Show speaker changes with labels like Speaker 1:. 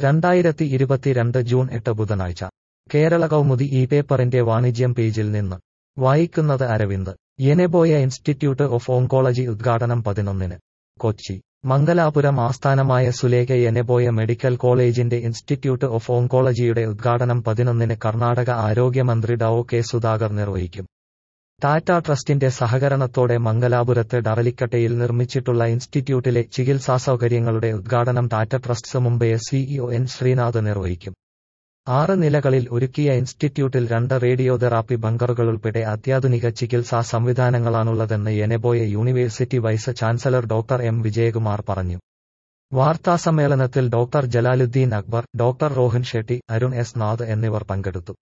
Speaker 1: 2022 June 8 ബുധനാഴ്ച കേരള കൗമുദി ഈ പേപ്പറിന്റെ വാണിജ്യം പേജിൽ നിന്ന് വായിക്കുന്നത് Aravind. Yenepoya institute of oncology ഉദ്ഘാടനം 11-ന്. കൊച്ചി. മംഗലാപുരം ആസ്ഥാനമായ സുലേഖ യെനെബോയ മെഡിക്കൽ കോളേജിന്റെ ഇൻസ്റ്റിറ്റ്യൂട്ട് ഓഫ് ഓങ്കോളജിയുടെ ഉദ്ഘാടനം 11-ന് കർണാടക ആരോഗ്യമന്ത്രി ഡോ. കെ. സുധാകർ നിർവഹിക്കും. ടാറ്റ ട്രസ്റ്റിന്റെ സഹകരണത്തോടെ മംഗലാപുരത്ത് ഡറലിക്കട്ടയിൽ നിർമ്മിച്ചിട്ടുള്ള ഇൻസ്റ്റിറ്റ്യൂട്ടിലെ ചികിത്സാസൗകര്യങ്ങളുടെ ഉദ്ഘാടനം Tata trusts Mumbai CEO N Srinath നിർവഹിക്കും. 6 നിലകളിൽ ഒരുക്കിയ ഇൻസ്റ്റിറ്റ്യൂട്ടിൽ 2 റേഡിയോതെറാപ്പി ബങ്കറുകളുൾപ്പെടെ അത്യാധുനിക ചികിത്സാ സംവിധാനങ്ങളാണുള്ളതെന്ന് Yenepoya university vice chancellor Dr. M. Vijayakumar പറഞ്ഞു. വാർത്താസമ്മേളനത്തിൽ Dr. Jalaluddin Akbar, Dr. Rohan Shetty, Arun S Nath എന്നിവർ പങ്കെടുത്തു.